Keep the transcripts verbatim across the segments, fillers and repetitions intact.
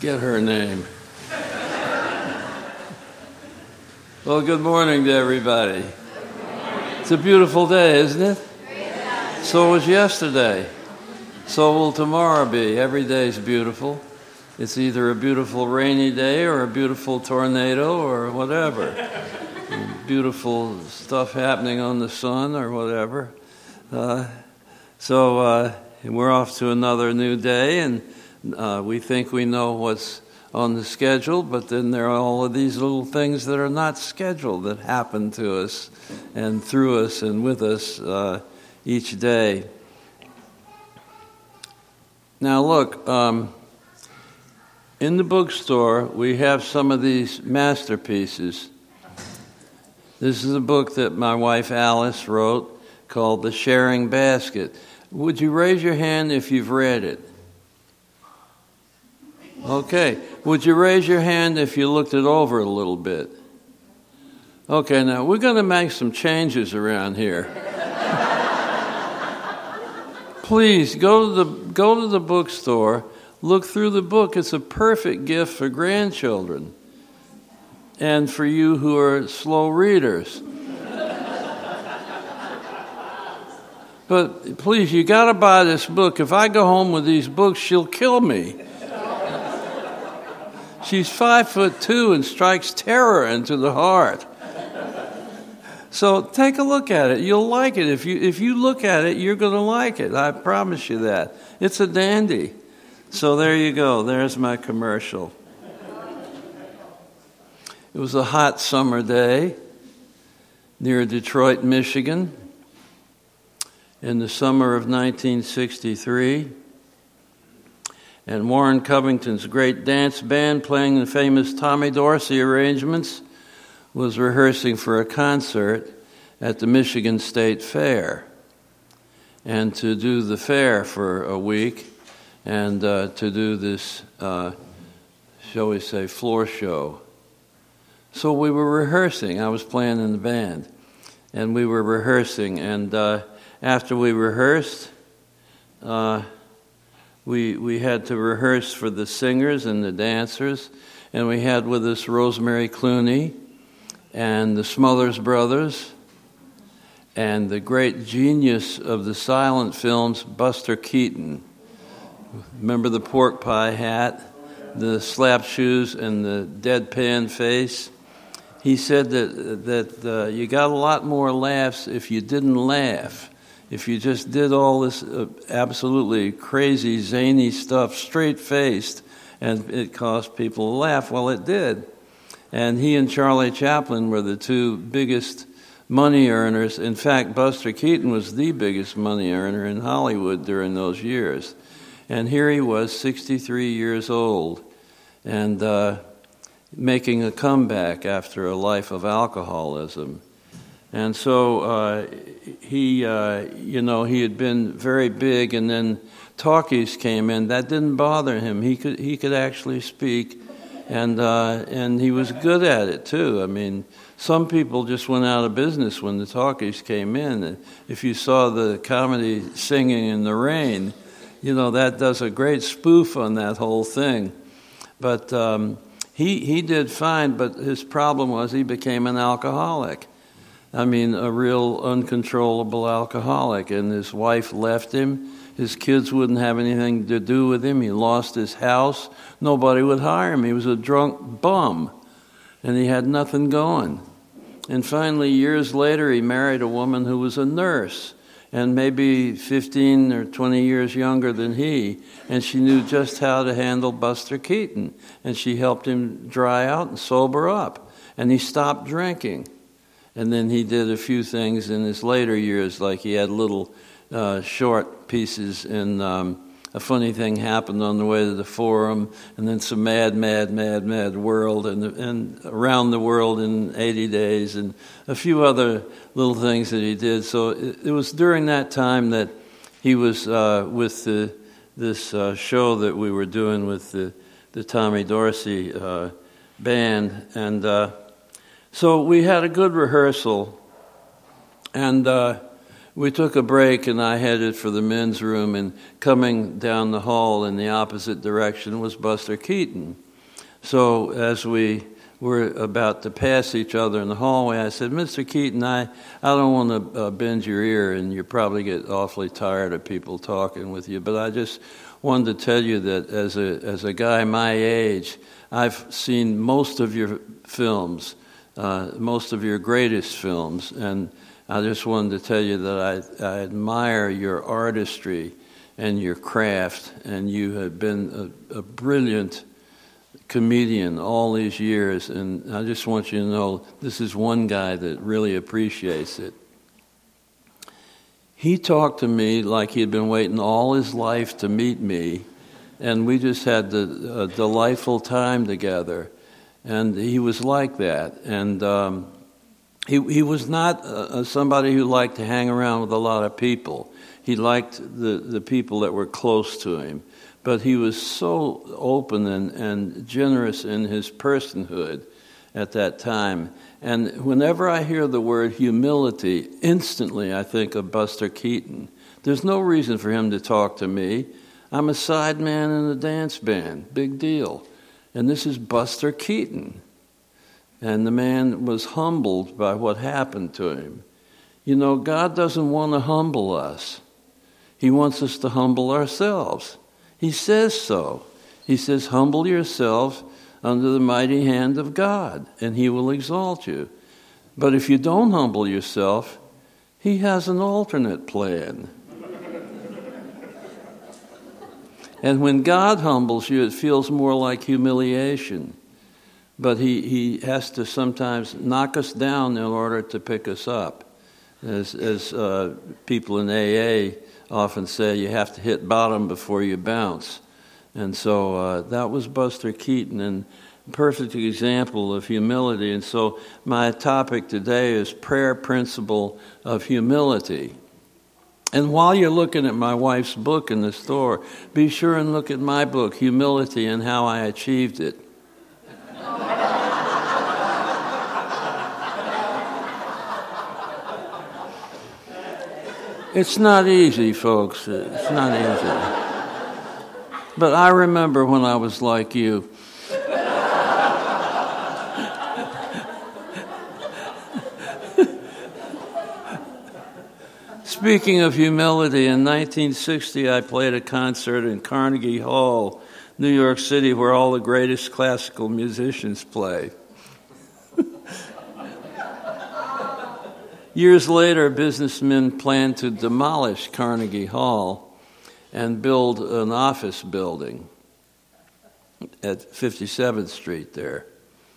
Get her name. Well, good morning to everybody. It's a beautiful day, isn't it? So was yesterday. So will tomorrow be. Every day is beautiful. It's either a beautiful rainy day or a beautiful tornado or whatever. Beautiful stuff happening on the sun or whatever. Uh, so uh, we're off to another new day, and uh, we think we know what's on the schedule, but then there are all of these little things that are not scheduled that happen to us and through us and with us uh, each day. Now look, um, in the bookstore we have some of these masterpieces. This is a book that my wife Alice wrote called The Sharing Basket. Would you raise your hand if you've read it? Okay. Would you raise your hand if you looked it over a little bit? Okay, now we're going to make some changes around here. Please go to the go to the bookstore, look through the book. It's a perfect gift for grandchildren and for you who are slow readers. But please, you got to buy this book. If I go home with these books, she'll kill me. She's five foot two and strikes terror into the heart. So take a look at it. You'll like it. If you if you look at it, you're going to like it. I promise you that. It's a dandy. So there you go. There's my commercial. It was a hot summer day near Detroit, Michigan, in the summer of nineteen sixty-three. And Warren Covington's great dance band, playing the famous Tommy Dorsey arrangements, was rehearsing for a concert at the Michigan State Fair. And to do the fair for a week, and uh, to do this, uh, shall we say, floor show. So we were rehearsing. I was playing in the band. And we were rehearsing. And uh, after we rehearsed, uh, We we had to rehearse for the singers and the dancers, and we had with us Rosemary Clooney and the Smothers Brothers and the great genius of the silent films, Buster Keaton. Remember the pork pie hat, the slap shoes, and the deadpan face? He said that that uh, you got a lot more laughs if you didn't laugh. If you just did all this uh, absolutely crazy, zany stuff straight-faced, and it caused people to laugh, well, it did. And he and Charlie Chaplin were the two biggest money earners. In fact, Buster Keaton was the biggest money earner in Hollywood during those years. And here he was, sixty-three years old, and uh, making a comeback after a life of alcoholism. And so uh, he, uh, you know, he had been very big, and then talkies came in. That didn't bother him. He could he could actually speak, and uh, and he was good at it too. I mean, some people just went out of business when the talkies came in. If you saw the comedy Singing in the Rain, you know that does a great spoof on that whole thing. But um, he he did fine. But his problem was he became an alcoholic. I mean, a real uncontrollable alcoholic, and his wife left him. His kids wouldn't have anything to do with him. He lost his house. Nobody would hire him. He was a drunk bum, and he had nothing going. And finally, years later, he married a woman who was a nurse, and maybe fifteen or twenty years younger than he, and she knew just how to handle Buster Keaton, and she helped him dry out and sober up, and he stopped drinking. And then he did a few things in his later years, like he had little uh, short pieces in um, A Funny Thing Happened on the Way to the Forum, and then some Mad, Mad, Mad, Mad World, and, and Around the World in eighty days, and a few other little things that he did. So it, it was during that time that he was uh, with the, this uh, show that we were doing with the, the Tommy Dorsey uh, band, and uh, so we had a good rehearsal, and uh, we took a break, and I headed for the men's room, and coming down the hall in the opposite direction was Buster Keaton. So as we were about to pass each other in the hallway, I said, Mister Keaton, I, I don't want to uh, bend your ear, and you probably get awfully tired of people talking with you, but I just wanted to tell you that as a as a guy my age, I've seen most of your films, uh, most of your greatest films, and I just wanted to tell you that I, I admire your artistry and your craft, and you have been a, a brilliant comedian all these years, and I just want you to know this is one guy that really appreciates it. He talked to me like he had been waiting all his life to meet me, and we just had the, a delightful time together, and he was like that, and um, he he was not uh, somebody who liked to hang around with a lot of people. He liked the, the people that were close to him. But he was so open and, and generous in his personhood at that time. And whenever I hear the word humility, instantly I think of Buster Keaton. There's no reason for him to talk to me. I'm a sideman in a dance band, big deal. And this is Buster Keaton. And the man was humbled by what happened to him. You know, God doesn't want to humble us. He wants us to humble ourselves. He says so. He says, humble yourself under the mighty hand of God, and he will exalt you. But if you don't humble yourself, he has an alternate plan. And when God humbles you, it feels more like humiliation. But he, he has to sometimes knock us down in order to pick us up. As, as uh, people in A A often say, you have to hit bottom before you bounce. And so uh, that was Buster Keaton, and a perfect example of humility. And so my topic today is prayer principle of humility. And while you're looking at my wife's book in the store, be sure and look at my book, Humility and How I Achieved It. It's not easy, folks. It's not easy. But I remember when I was like you. Speaking of humility, in nineteen sixty I played a concert in Carnegie Hall, New York City, where all the greatest classical musicians play. Years later, businessmen planned to demolish Carnegie Hall and build an office building at fifty-seventh Street there.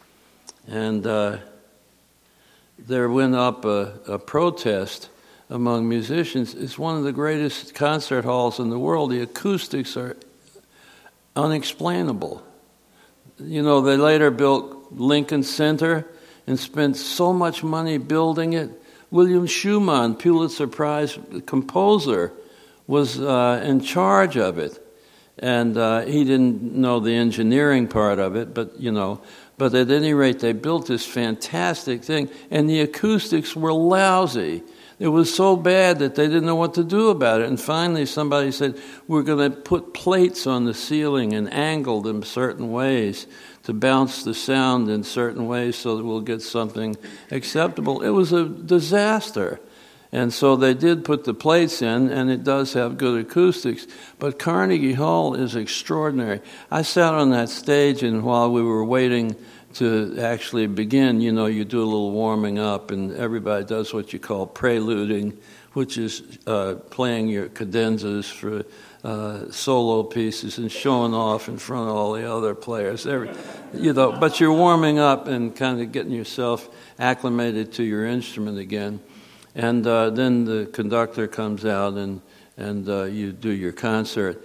And uh, there went up a, a protest among musicians. It's one of the greatest concert halls in the world. The acoustics are unexplainable. You know, they later built Lincoln Center and spent so much money building it. William Schumann, Pulitzer Prize composer, was uh, in charge of it. And uh, he didn't know the engineering part of it, but, you know, but at any rate, they built this fantastic thing, and the acoustics were lousy. It was so bad that they didn't know what to do about it. And finally, somebody said, we're going to put plates on the ceiling and angle them certain ways to bounce the sound in certain ways so that we'll get something acceptable. It was a disaster. And so they did put the plates in, and it does have good acoustics. But Carnegie Hall is extraordinary. I sat on that stage, and while we were waiting to actually begin, you know, you do a little warming up, and everybody does what you call preluding, which is uh, playing your cadenzas for uh, solo pieces and showing off in front of all the other players. Every, you know, but you're warming up and kind of getting yourself acclimated to your instrument again. And uh, then the conductor comes out, and, and uh, you do your concert.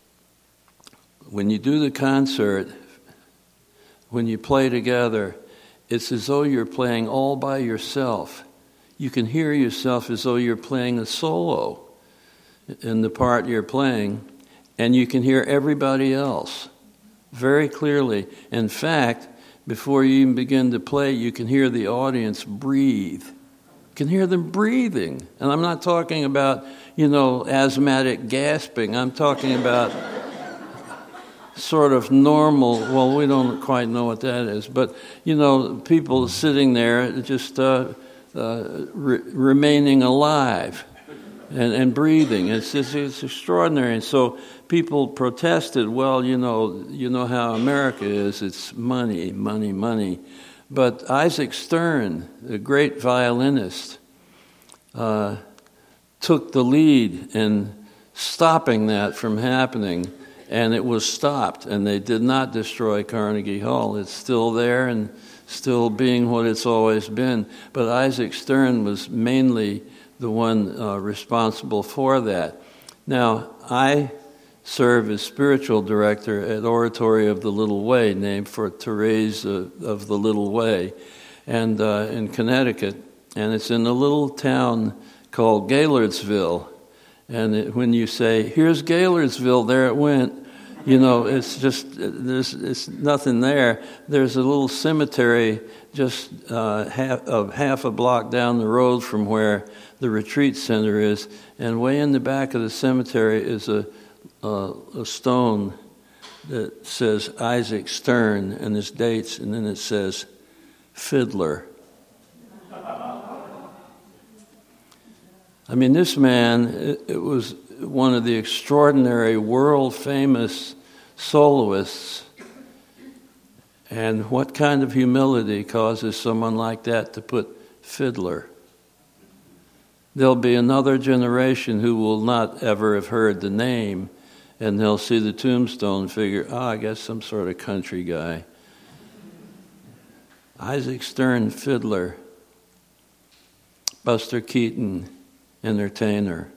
When you do the concert, when you play together, it's as though you're playing all by yourself. You can hear yourself as though you're playing a solo in the part you're playing, and you can hear everybody else very clearly. In fact, before you even begin to play, you can hear the audience breathe can hear them breathing. And I'm not talking about, you know, asthmatic gasping. I'm talking about sort of normal, well, we don't quite know what that is, but, you know, people sitting there just uh, uh, re- remaining alive and, and breathing. It's, it's it's extraordinary. And so people protested, well, you know, you know how America is, it's money, money, money. But Isaac Stern, the great violinist, uh, took the lead in stopping that from happening. And it was stopped, and they did not destroy Carnegie Hall. It's still there and still being what it's always been. But Isaac Stern was mainly the one uh, responsible for that. Now, I serve as spiritual director at Oratory of the Little Way, named for Therese uh, of the Little Way, and uh, in Connecticut. And it's in a little town called Gaylordsville. And it, when you say, here's Gaylordsville, there it went, you know, it's just, there's it's nothing there. There's a little cemetery just uh, half, uh, half a block down the road from where the retreat center is. And way in the back of the cemetery is a, a, a stone that says Isaac Stern and his dates, and then it says fiddler. I mean, this man, it, it was one of the extraordinary world-famous soloists. And what kind of humility causes someone like that to put fiddler? There'll be another generation who will not ever have heard the name, and they'll see the tombstone and figure, oh, I guess some sort of country guy. Isaac Stern, fiddler. Buster Keaton, entertainer.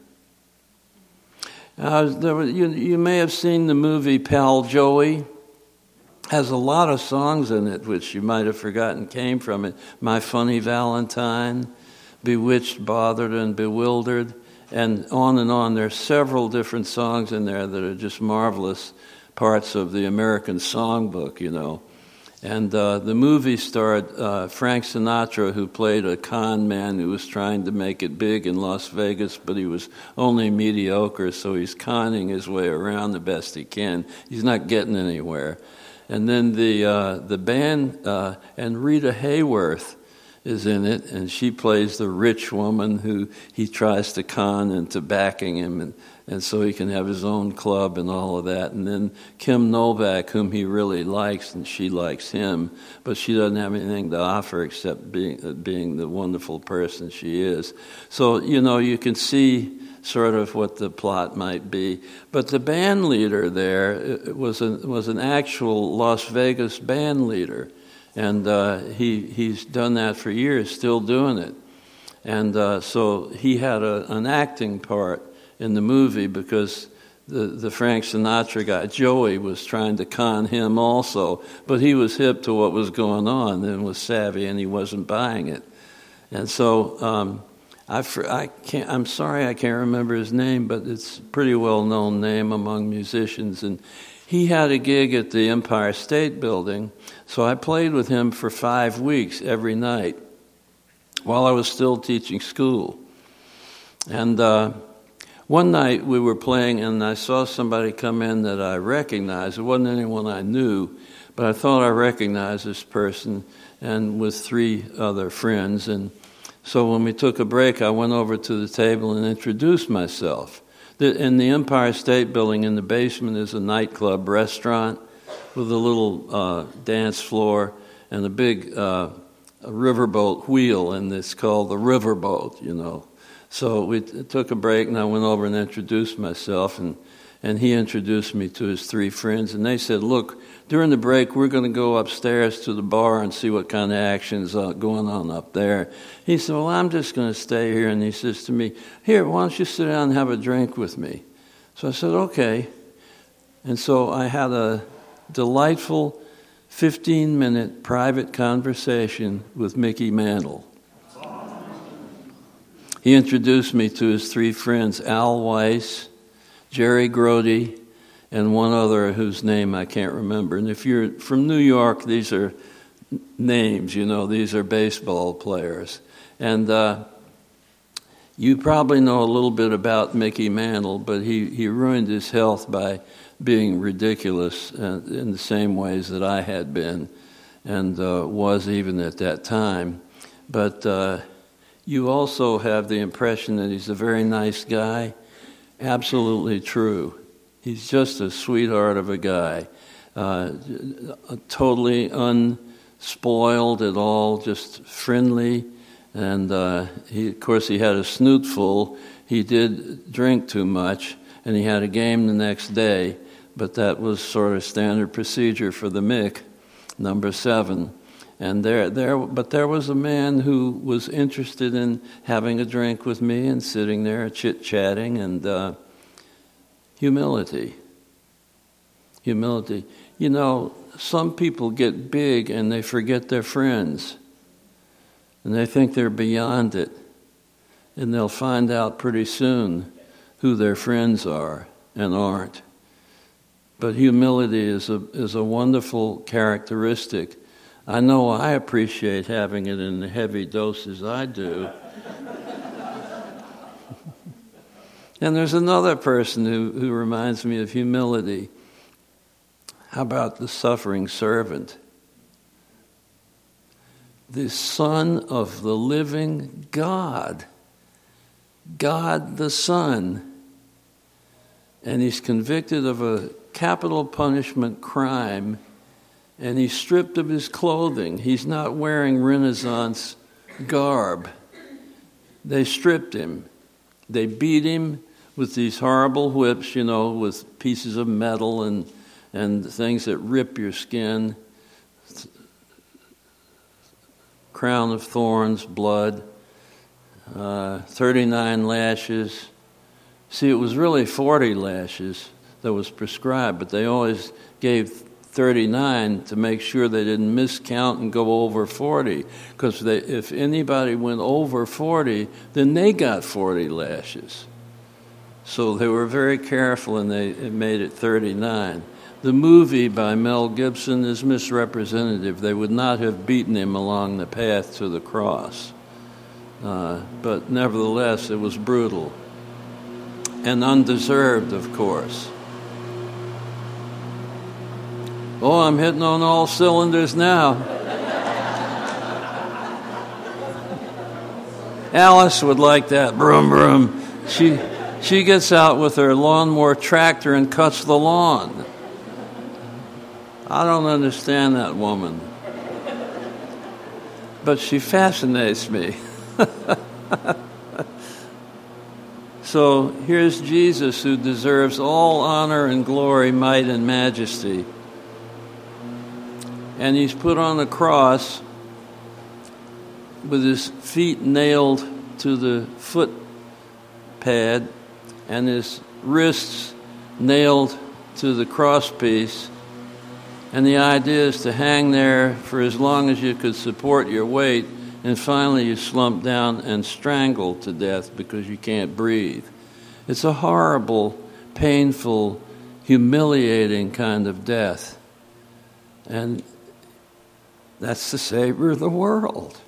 Uh, there was, you, you may have seen the movie Pal Joey. Has a lot of songs in it which you might have forgotten came from it. My Funny Valentine, Bewitched, Bothered, and Bewildered, and on and on. There are several different songs in there that are just marvelous parts of the American songbook, you know. And uh, the movie starred uh, Frank Sinatra, who played a con man who was trying to make it big in Las Vegas, but he was only mediocre, so he's conning his way around the best he can. He's not getting anywhere. And then the uh, the band, uh, and Rita Hayworth is in it, and she plays the rich woman who he tries to con into backing him, and, and so he can have his own club and all of that. And then Kim Novak, whom he really likes, and she likes him, but she doesn't have anything to offer except being uh, being the wonderful person she is. So, you know, you can see sort of what the plot might be. But the band leader there was, a, was an actual Las Vegas band leader. And uh, he he's done that for years, still doing it. And uh, so he had a, an acting part in the movie because the, the Frank Sinatra guy, Joey, was trying to con him also. But he was hip to what was going on and was savvy, and he wasn't buying it. And so um, I, I can't, I'm sorry I can't remember his name, but it's a pretty well-known name among musicians. And he had a gig at the Empire State Building, so I played with him for five weeks every night while I was still teaching school. And uh, one night we were playing, and I saw somebody come in that I recognized. It wasn't anyone I knew, but I thought I recognized this person, and with three other friends. And so when we took a break, I went over to the table and introduced myself. In the Empire State Building, in the basement, is a nightclub restaurant with a little uh, dance floor and a big uh, a riverboat wheel, and it's called the Riverboat, you know. So we t- took a break, and I went over and introduced myself, and, and he introduced me to his three friends, and they said, look, during the break, we're going to go upstairs to the bar and see what kind of action's uh, going on up there. He said, well, I'm just going to stay here. And he says to me, here, why don't you sit down and have a drink with me? So I said, okay. And so I had a delightful fifteen-minute private conversation with Mickey Mantle. He introduced me to his three friends, Al Weiss, Jerry Grody, and one other whose name I can't remember. And if you're from New York, these are names, you know, these are baseball players. And uh, You probably know a little bit about Mickey Mantle, but he, he ruined his health by being ridiculous uh, in the same ways that I had been and uh, was even at that time. But uh, you also have the impression that he's a very nice guy. Absolutely true. He's just a sweetheart of a guy. Uh, totally unspoiled at all, just friendly. And uh, he, of course, he had a snoot full. He did drink too much, and he had a game the next day. But that was sort of standard procedure for the Mick, number seven. And there, there, but there was a man who was interested in having a drink with me and sitting there chit-chatting, and uh, humility. Humility. You know, some people get big and they forget their friends. And they think they're beyond it. And they'll find out pretty soon who their friends are and aren't. But humility is a is a wonderful characteristic. I know I appreciate having it in the heavy doses I do. And there's another person who, who reminds me of humility. How about the suffering servant? The Son of the living God. God the Son. And he's convicted of a capital punishment crime, and he's stripped of his clothing. He's not wearing Renaissance garb. They stripped him. They beat him with these horrible whips, you know, with pieces of metal and, and things that rip your skin. Crown of thorns, blood, uh, thirty-nine lashes. See, it was really forty lashes that was prescribed, but they always gave thirty-nine to make sure they didn't miscount and go over forty. Because if anybody went over forty, then they got forty lashes. So they were very careful, and they made it thirty-nine. The movie by Mel Gibson is misrepresentative. They would not have beaten him along the path to the cross. Uh, but nevertheless, it was brutal. And undeserved, of course. Oh, I'm hitting on all cylinders now. Alice would like that. Broom, broom. She, she gets out with her lawnmower tractor and cuts the lawn. I don't understand that woman. But she fascinates me. So here's Jesus, who deserves all honor and glory, might and majesty. And he's put on the cross with his feet nailed to the foot pad and his wrists nailed to the crosspiece. And the idea is to hang there for as long as you could support your weight, and finally you slump down and strangle to death because you can't breathe. It's a horrible, painful, humiliating kind of death. And that's the Savior of the world.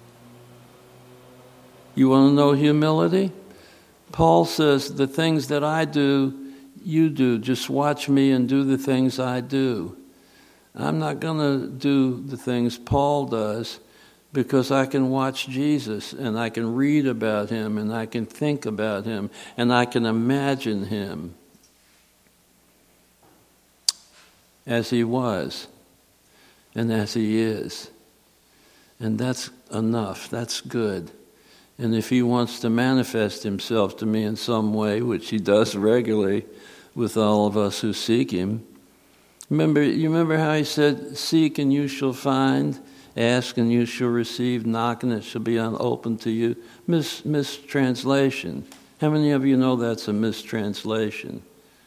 You want to know humility? Paul says, the things that I do, you do. Just watch me and do the things I do. I'm not going to do the things Paul does because I can watch Jesus and I can read about him and I can think about him and I can imagine him as he was and as he is. And that's enough. That's good. And if he wants to manifest himself to me in some way, which he does regularly with all of us who seek him, Remember, you remember how he said, seek and you shall find, ask and you shall receive, knock and it shall be opened to you. Mis- mistranslation. How many of you know that's a mistranslation?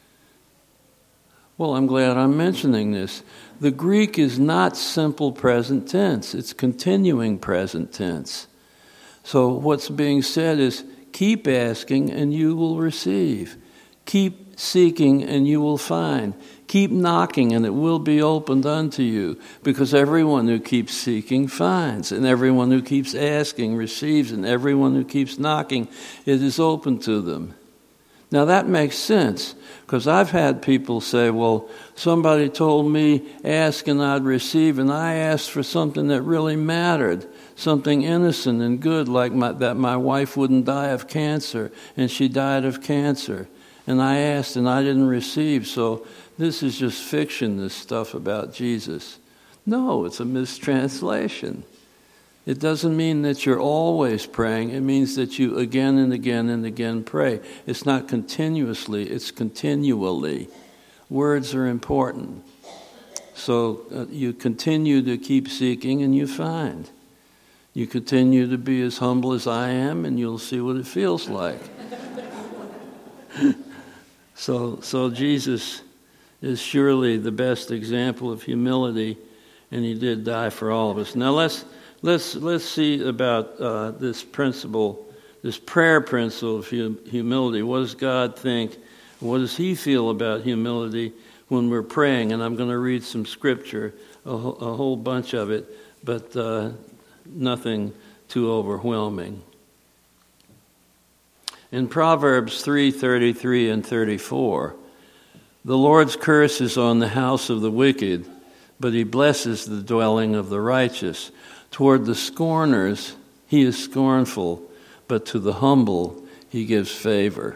Well, I'm glad I'm mentioning this. The Greek is not simple present tense. It's continuing present tense. So what's being said is, keep asking and you will receive. Keep seeking and you will find. Keep knocking and it will be opened unto you, because everyone who keeps seeking finds, and everyone who keeps asking receives, and everyone who keeps knocking, it is open to them. Now that makes sense, because I've had people say, well, somebody told me ask and I'd receive, and I asked for something that really mattered, something innocent and good, like my, that my wife wouldn't die of cancer, and she died of cancer. And I asked and I didn't receive, so this is just fiction, this stuff about Jesus. No, it's a mistranslation. It doesn't mean that you're always praying. It means that you again and again and again pray. It's not continuously, it's continually. Words are important. So uh, you continue to keep seeking and you find. You continue to be as humble as I am and you'll see what it feels like. so, so Jesus is surely the best example of humility, and he did die for all of us. Now let's let's let's see about uh, this principle, this prayer principle of hum- humility. What does God think? What does he feel about humility when we're praying? And I'm going to read some scripture, a, ho- a whole bunch of it, but uh, nothing too overwhelming. In Proverbs three thirty-three and thirty-four, the Lord's curse is on the house of the wicked, but he blesses the dwelling of the righteous. Toward the scorners he is scornful, but to the humble he gives favor.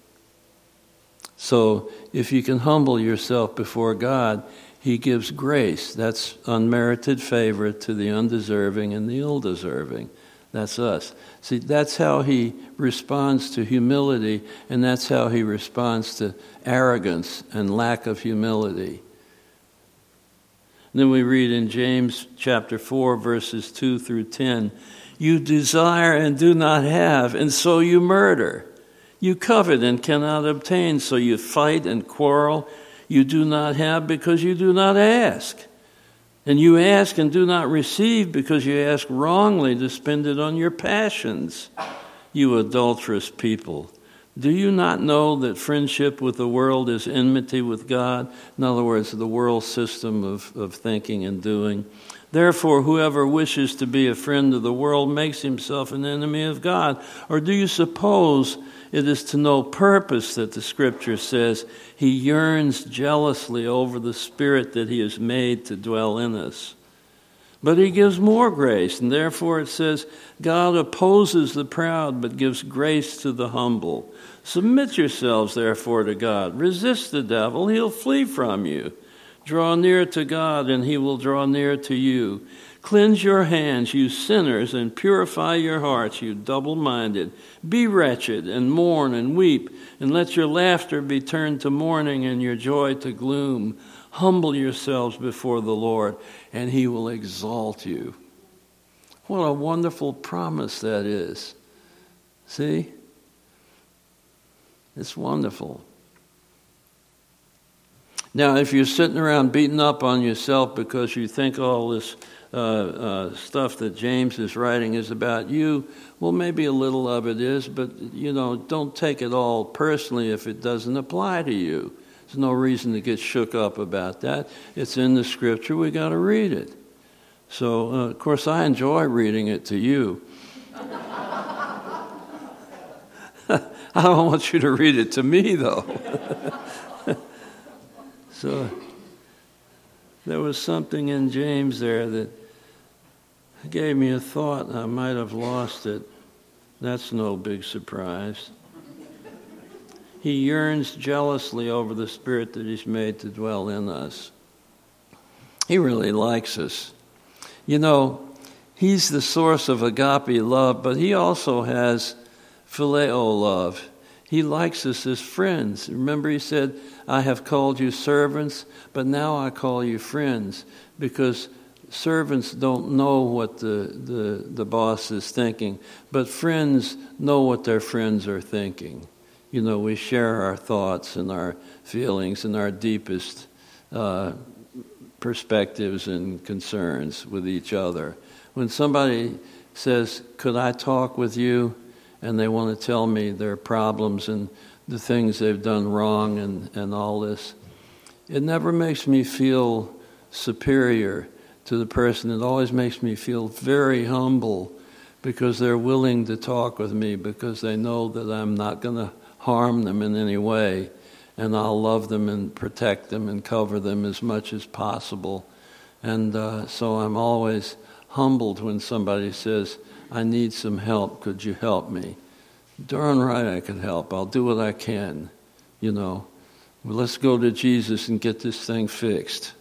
So if you can humble yourself before God, he gives grace. That's unmerited favor to the undeserving and the ill-deserving. That's us. See, that's how he responds to humility, and that's how he responds to arrogance and lack of humility. And then we read in James chapter four, verses two through ten, you desire and do not have, and so you murder. You covet and cannot obtain, so you fight and quarrel. You do not have because you do not ask. And you ask and do not receive because you ask wrongly to spend it on your passions. You adulterous people, do you not know that friendship with the world is enmity with God? In other words, the world system of, of thinking and doing. Therefore, whoever wishes to be a friend of the world makes himself an enemy of God. Or do you suppose it is to no purpose that the Scripture says he yearns jealously over the Spirit that he has made to dwell in us? But he gives more grace, and therefore it says, God opposes the proud, but gives grace to the humble. Submit yourselves, therefore, to God. Resist the devil, he'll flee from you. Draw near to God, and he will draw near to you. Cleanse your hands, you sinners, and purify your hearts, you double-minded. Be wretched, and mourn, and weep, and let your laughter be turned to mourning, and your joy to gloom. Humble yourselves before the Lord, and he will exalt you. What a wonderful promise that is. See? It's wonderful. Now, if you're sitting around beating up on yourself because you think all this uh, uh, stuff that James is writing is about you, well, maybe a little of it is, but, you know, don't take it all personally if it doesn't apply to you. There's no reason to get shook up about that. It's in the Scripture. We got to read it. So, uh, of course, I enjoy reading it to you. I don't want you to read it to me, though. So, there was something in James there that gave me a thought. I might have lost it. That's no big surprise. He yearns jealously over the Spirit that he's made to dwell in us. He really likes us. You know, he's the source of agape love, but he also has phileo love. He likes us as friends. Remember, he said, I have called you servants, but now I call you friends, because servants don't know what the, the, the boss is thinking, but friends know what their friends are thinking. You know, we share our thoughts and our feelings and our deepest uh, perspectives and concerns with each other. When somebody says, could I talk with you? And they want to tell me their problems and the things they've done wrong and, and all this. it never makes me feel superior to the person. It always makes me feel very humble because they're willing to talk with me because they know that I'm not going to harm them in any way, and I'll love them and protect them and cover them as much as possible. And uh, so I'm always humbled when somebody says, I need some help, could you help me? Darn right I could help. I'll do what I can, you know. Well, let's go to Jesus and get this thing fixed.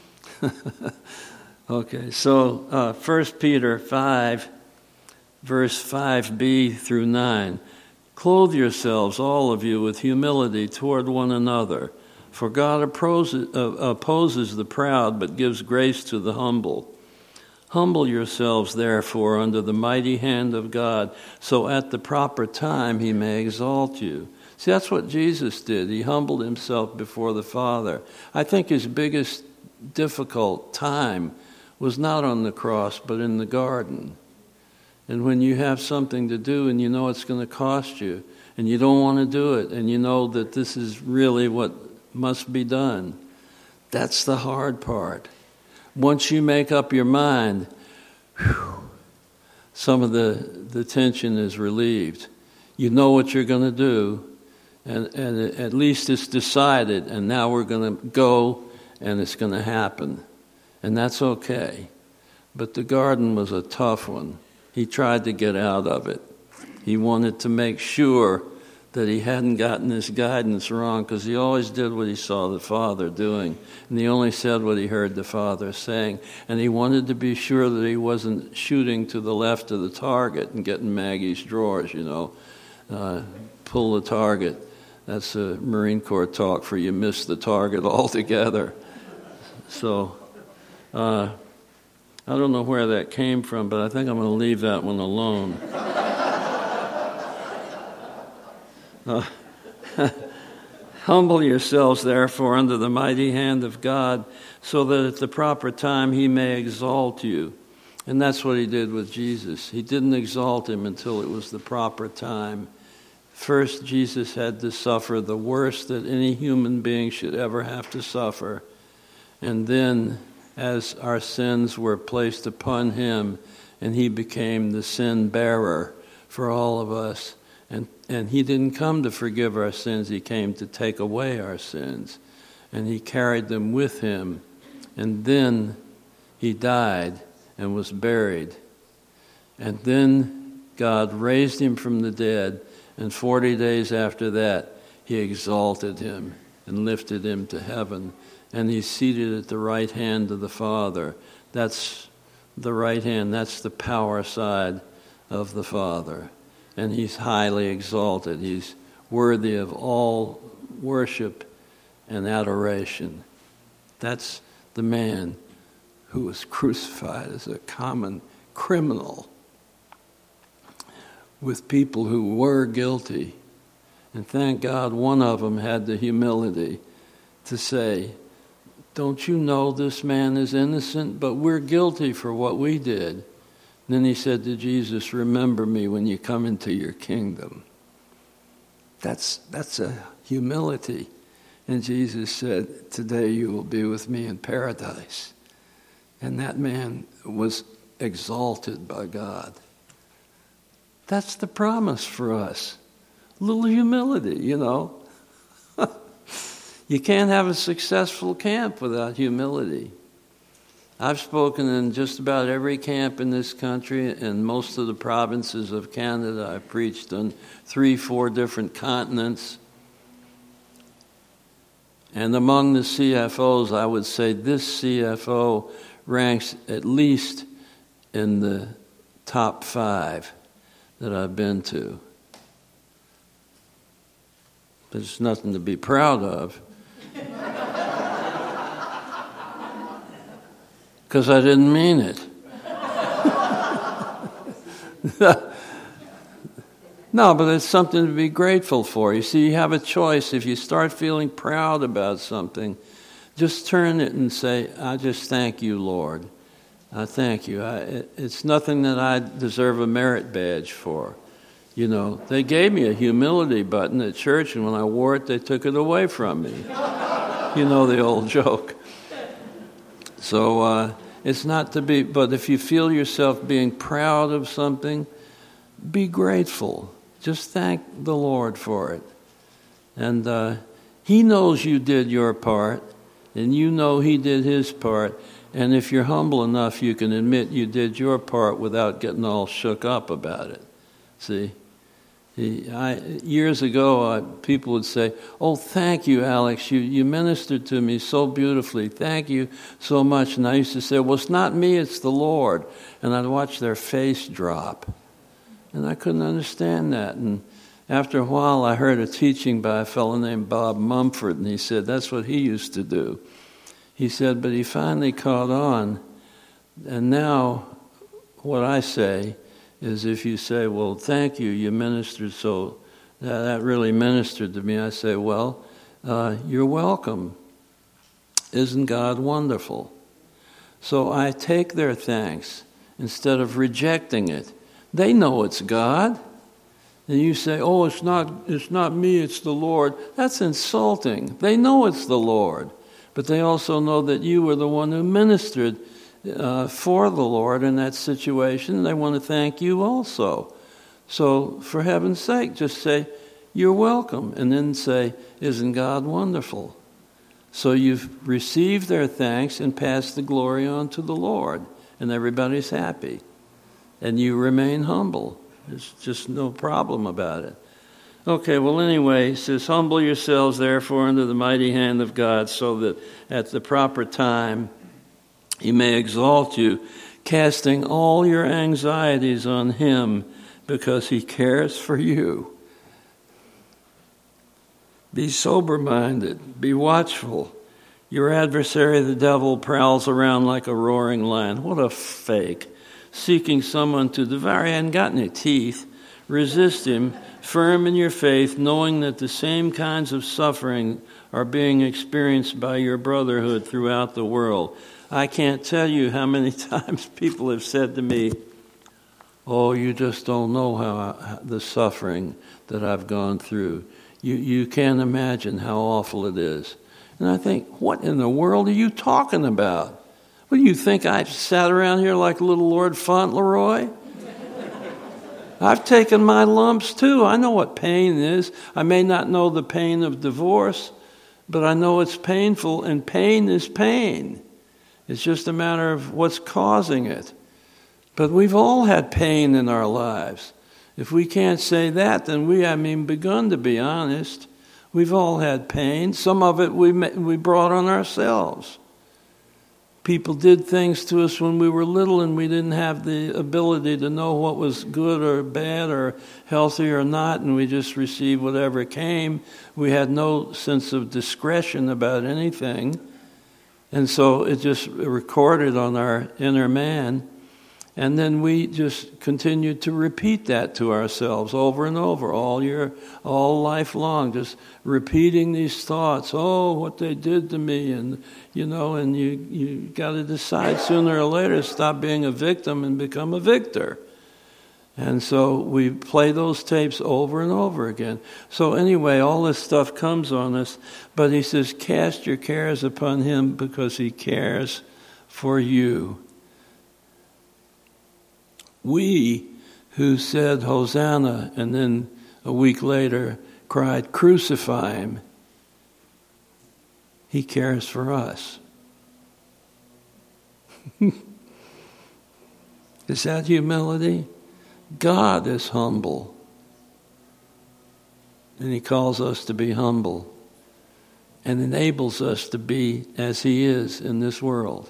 Okay, so uh, First Peter five, verse five b through nine. Clothe yourselves, all of you, with humility toward one another, for God opposes, uh, opposes the proud, but gives grace to the humble. Humble yourselves, therefore, under the mighty hand of God, so at the proper time he may exalt you. See, that's what Jesus did. He humbled himself before the Father. I think his biggest difficult time was not on the cross, but in the garden. And when you have something to do and you know it's going to cost you, and you don't want to do it, and you know that this is really what must be done, that's the hard part. Once you make up your mind, whew, some of the, the tension is relieved. You know what you're going to do, and, and at least it's decided, and now we're going to go, and it's going to happen. And that's okay. But the garden was a tough one. He tried to get out of it. He wanted to make sure that he hadn't gotten his guidance wrong, because he always did what he saw the Father doing, and he only said what he heard the Father saying. And he wanted to be sure that he wasn't shooting to the left of the target and getting Maggie's drawers, you know. Uh, pull the target. That's a Marine Corps talk for you miss the target altogether. So, uh, I don't know where that came from, but I think I'm going to leave that one alone. uh, Humble yourselves, therefore, under the mighty hand of God, so that at the proper time he may exalt you. And that's what he did with Jesus. He didn't exalt him until it was the proper time. First, Jesus had to suffer the worst that any human being should ever have to suffer. And then, as our sins were placed upon him, and he became the sin bearer for all of us. And and he didn't come to forgive our sins, he came to take away our sins. And he carried them with him. And then he died and was buried. And then God raised him from the dead, and forty days after that, he exalted him and lifted him to heaven. And he's seated at the right hand of the Father. That's the right hand. That's the power side of the Father. And he's highly exalted. He's worthy of all worship and adoration. That's the man who was crucified as a common criminal with people who were guilty. And thank God one of them had the humility to say, don't you know this man is innocent, but we're guilty for what we did? And then he said to Jesus, remember me when you come into your kingdom. That's that's a humility. And Jesus said, today you will be with me in paradise. And that man was exalted by God. That's the promise for us. A little humility, you know. You can't have a successful camp without humility. I've spoken in just about every camp in this country and most of the provinces of Canada. I've preached on three, four different continents. And among the C F Os, I would say this C F O ranks at least in the top five that I've been to. There's nothing to be proud of. Because I didn't mean it. No, but it's something to be grateful for. You see, you have a choice. If you start feeling proud about something, just turn it and say, I just thank you, Lord. I thank you. I, it, it's nothing that I deserve a merit badge for. You know, they gave me a humility button at church, and when I wore it, they took it away from me. You know the old joke. So uh, it's not to be, but if you feel yourself being proud of something, be grateful. Just thank the Lord for it. And uh, He knows you did your part, and you know He did His part. And if you're humble enough, you can admit you did your part without getting all shook up about it. See? He, I, years ago, I, people would say, "Oh, thank you, Alex. You, you ministered to me so beautifully. Thank you so much." And I used to say, "Well, it's not me, it's the Lord." And I'd watch their face drop. And I couldn't understand that. And after a while, I heard a teaching by a fellow named Bob Mumford, and he said that's what he used to do. He said, but he finally caught on. And now, what I say is if you say, well, thank you, you ministered so, that, that really ministered to me. I say, well, uh, you're welcome. Isn't God wonderful? So I take their thanks instead of rejecting it. They know it's God. And you say, oh, it's not, it's not me, it's the Lord. That's insulting. They know it's the Lord. But they also know that you were the one who ministered uh, for the Lord in that situation. They want to thank you also. So, for heaven's sake, just say, you're welcome. And then say, isn't God wonderful? So you've received their thanks and passed the glory on to the Lord. And everybody's happy. And you remain humble. There's just no problem about it. Okay, well, anyway, he says, humble yourselves, therefore, under the mighty hand of God, so that at the proper time He may exalt you, casting all your anxieties on Him, because He cares for you. Be sober-minded, be watchful. Your adversary, the devil, prowls around like a roaring lion. What a fake. Seeking someone to devour. He hadn't got any teeth. Resist him, firm in your faith, knowing that the same kinds of suffering are being experienced by your brotherhood throughout the world. I can't tell you how many times people have said to me, oh, you just don't know how, how the suffering that I've gone through. You, you can't imagine how awful it is. And I think, what in the world are you talking about? What do you think, I sat around here like little Lord Fauntleroy? I've taken my lumps too. I know what pain is. I may not know the pain of divorce, but I know it's painful, and pain is pain. It's just a matter of what's causing it. But we've all had pain in our lives. If we can't say that, then we haven't even begun to be honest. We've all had pain. Some of it we we brought on ourselves. People did things to us when we were little and we didn't have the ability to know what was good or bad or healthy or not, and we just received whatever came. We had no sense of discretion about anything. And so it just recorded on our inner man. And then we just continued to repeat that to ourselves over and over, all year, all life long, just repeating these thoughts. Oh, what they did to me, and you know, and you you got to decide sooner or later to stop being a victim and become a victor. And so we play those tapes over and over again. So anyway, all this stuff comes on us, but he says, cast your cares upon Him because He cares for you. We who said Hosanna and then a week later cried, crucify Him, He cares for us. Is that humility? God is humble. And He calls us to be humble and enables us to be as He is in this world.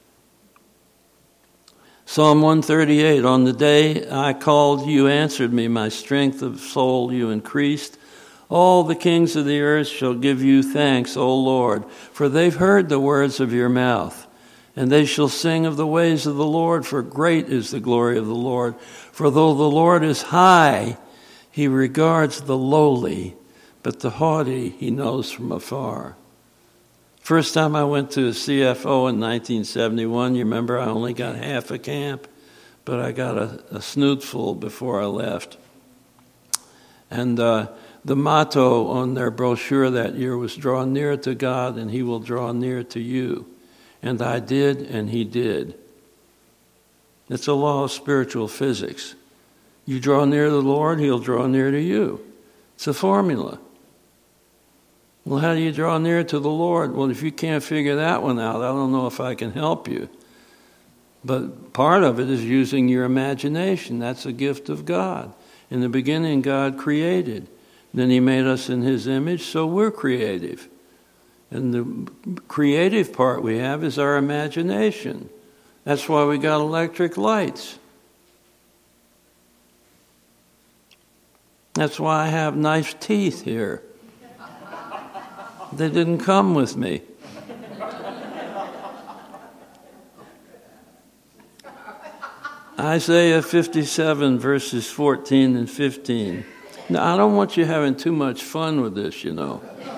Psalm one thirty-eight, on the day I called, you answered me. My strength of soul you increased. All the kings of the earth shall give you thanks, O Lord, for they've heard the words of your mouth. And they shall sing of the ways of the Lord, for great is the glory of the Lord. For though the Lord is high, He regards the lowly, but the haughty He knows from afar. First time I went to a C F O in nineteen seventy-one, you remember I only got half a camp, but I got a, a snootful before I left. And uh, the motto on their brochure that year was draw near to God and he will draw near to you. And I did, and he did. It's a law of spiritual physics. You draw near to the Lord, he'll draw near to you. It's a formula. Well, how do you draw near to the Lord? Well, if you can't figure that one out, I don't know if I can help you. But part of it is using your imagination. That's a gift of God. In the beginning, God created. Then he made us in his image, so we're creative. And the creative part we have is our imagination. That's why we got electric lights. That's why I have nice teeth here. They didn't come with me. Isaiah fifty-seven, verses fourteen and fifteen. Now, I don't want you having too much fun with this, you know.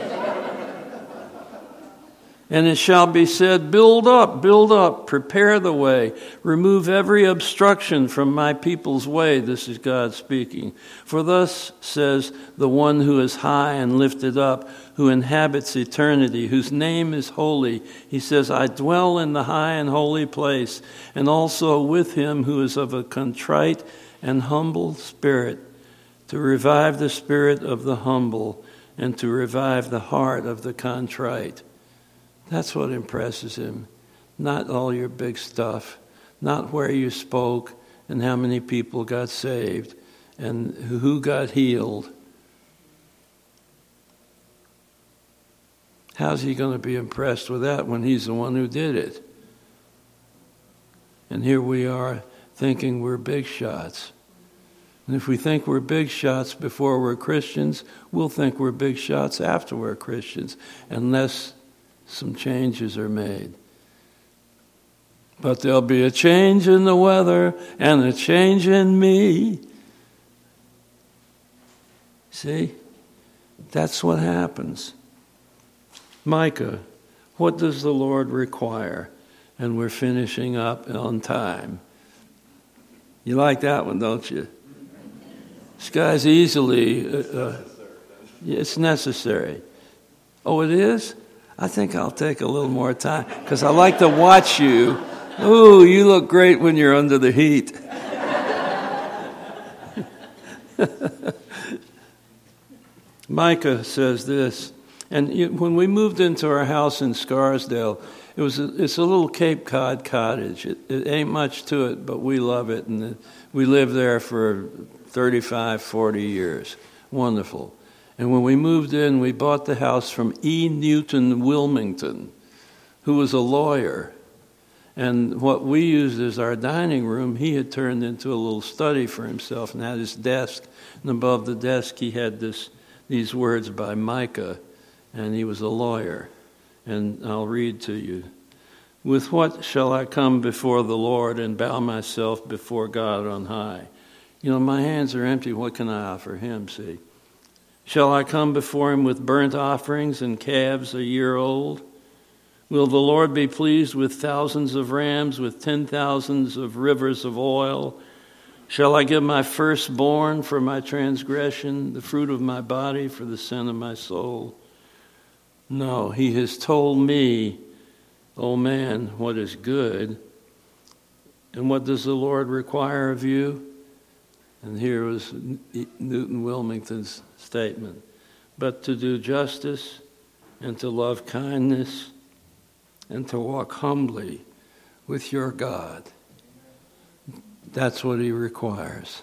And it shall be said, build up, build up, prepare the way, remove every obstruction from my people's way. This is God speaking. For thus says the one who is high and lifted up, who inhabits eternity, whose name is holy. He says, I dwell in the high and holy place, and also with him who is of a contrite and humble spirit, to revive the spirit of the humble and to revive the heart of the contrite. That's what impresses him. Not all your big stuff. Not where you spoke and how many people got saved and who got healed. How's he going to be impressed with that when he's the one who did it? And here we are thinking we're big shots. And if we think we're big shots before we're Christians, we'll think we're big shots after we're Christians, unless some changes are made. But there'll be a change in the weather and a change in me. See? That's what happens. Micah, what does the Lord require? And we're finishing up on time. You like that one, don't you? This guy's easily... Uh, uh, it's necessary. Oh, it is? I think I'll take a little more time because I like to watch you. Ooh, you look great when you're under the heat. Micah says this, and you, when we moved into our house in Scarsdale, it was a, it's a little Cape Cod cottage. It, it ain't much to it, but we love it, and it, we lived there for thirty-five, forty years. Wonderful. And when we moved in, we bought the house from E. Newton Wilmington, who was a lawyer. And what we used as our dining room, he had turned into a little study for himself and had his desk. And above the desk, he had this these words by Micah, and he was a lawyer. And I'll read to you. With what shall I come before the Lord and bow myself before God on high? You know, my hands are empty. What can I offer him, see? Shall I come before him with burnt offerings and calves a year old? Will the Lord be pleased with thousands of rams, with ten thousands of rivers of oil? Shall I give my firstborn for my transgression, the fruit of my body for the sin of my soul? No, he has told me, oh man, what is good. And what does the Lord require of you? And here was Newton Wilmington's statement. But to do justice and to love kindness and to walk humbly with your God. That's what he requires.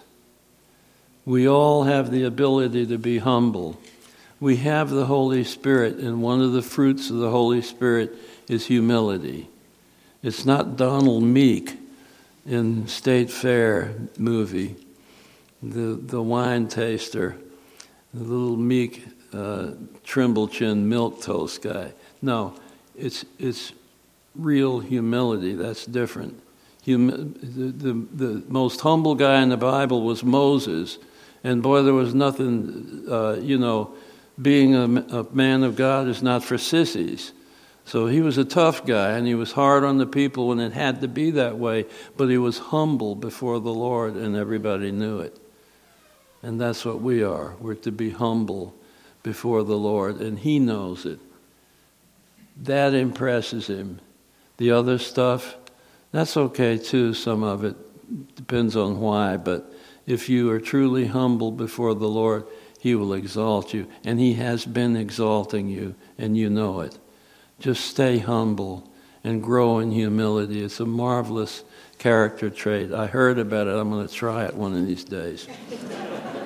We all have the ability to be humble. We have the Holy Spirit, and one of the fruits of the Holy Spirit is humility. It's not Donald Meek in State Fair movie, the, the wine taster, the little meek uh, Trimble-chin milquetoast guy. No, it's it's real humility. That's different. Hum- the, the, the most humble guy in the Bible was Moses. And boy, there was nothing, uh, you know, being a, a man of God is not for sissies. So he was a tough guy, and he was hard on the people, and it had to be that way. But he was humble before the Lord, and everybody knew it. And that's what we are. We're to be humble before the Lord, and He knows it. That impresses Him. The other stuff, that's okay too, some of it. Depends on why, but if you are truly humble before the Lord, He will exalt you. And He has been exalting you, and you know it. Just stay humble and grow in humility. It's a marvelous character trait. I heard about it. I'm going to try it one of these days.